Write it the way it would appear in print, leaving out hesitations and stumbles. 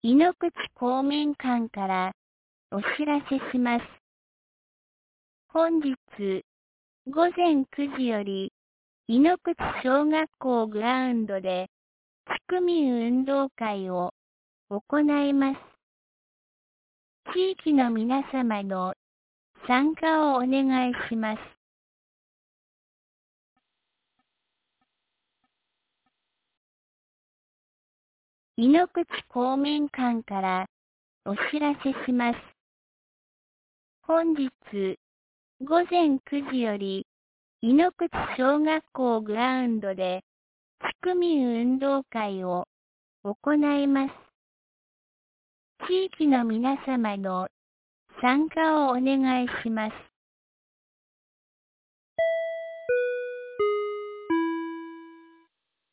井ノ口公民館からお知らせします。本日午前9時より井ノ口小学校グラウンドで地区民運動会を行います。地域の皆様の参加をお願いします。井ノ口公民館からお知らせします。本日午前9時より井ノ口小学校グラウンドで地区民運動会を行います。地域の皆様の参加をお願いします。